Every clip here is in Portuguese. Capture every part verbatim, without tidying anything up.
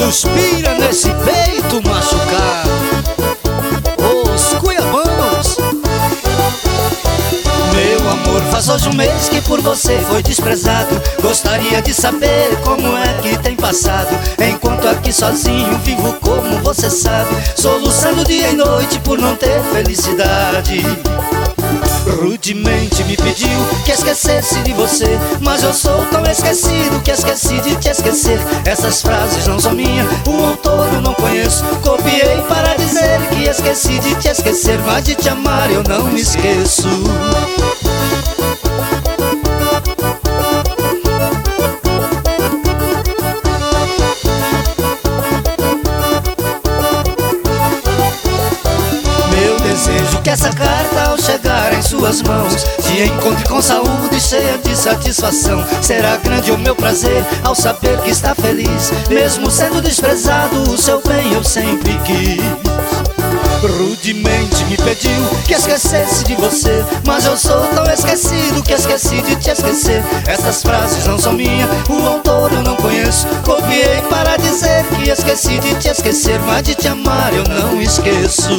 suspira nesse peito machucado. Os cuiabanos. Meu amor, faz hoje um mês que por você foi desprezado. Gostaria de saber como é que tem passado, enquanto aqui sozinho vivo como você sabe, soluçando dia e noite por não ter felicidade. Rudemente me pediu que esquecesse de você, mas eu sou tão esquecido que esqueci de te esquecer. Essas frases não são minhas, o autor eu não conheço. Copiei para dizer que esqueci de te esquecer, mas de te amar eu não me esqueço. Desejo que essa carta, ao chegar em suas mãos, te encontre com saúde, cheia de satisfação. Será grande o meu prazer ao saber que está feliz, mesmo sendo desprezado, o seu bem eu sempre quis. Rudemente me pediu que esquecesse de você, mas eu sou tão esquecido que esqueci de te esquecer. Essas frases não são minhas, o autor eu não conheço. Copiei para dizer que esqueci de te esquecer, mas de te amar eu não esqueço.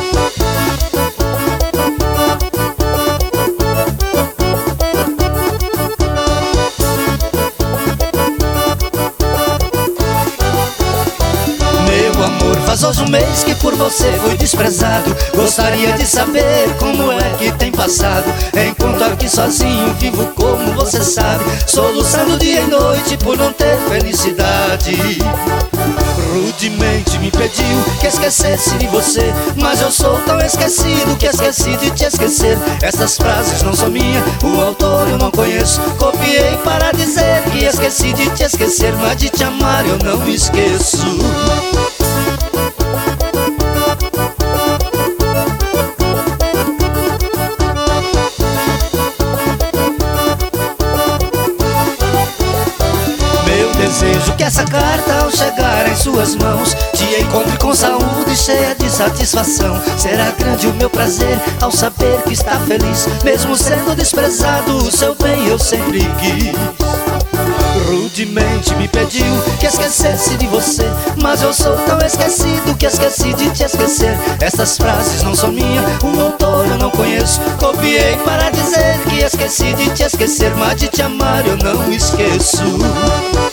Faz hoje um mês que por você fui desprezado. Gostaria de saber como é que tem passado, enquanto aqui sozinho vivo como você sabe, soluçando dia e noite por não ter felicidade. Rudemente me pediu que esquecesse de você, mas eu sou tão esquecido que esqueci de te esquecer. Essas frases não são minhas, o autor eu não conheço. Copiei para dizer que esqueci de te esquecer, mas de te amar eu não me esqueço. Desejo que essa carta, ao chegar em suas mãos, te encontre com saúde, cheia de satisfação. Será grande o meu prazer ao saber que está feliz, mesmo sendo desprezado, o seu bem eu sempre quis. Rudemente me pediu que esquecesse de você, mas eu sou tão esquecido que esqueci de te esquecer. Essas frases não são minhas, o autor eu não conheço. Copiei para dizer que esqueci de te esquecer, mas de te amar eu não esqueço.